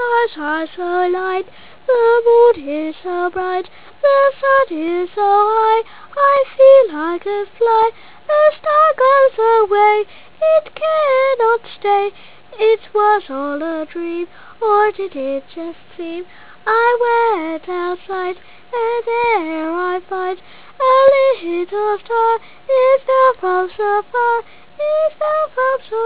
stars are so light, the moon is so bright, the sun is so high, I feel I could fly. A star goes away, it cannot stay. It was all a dream, or did it just seem? I went outside, and there I find a little star. It fell from so far, it fell from so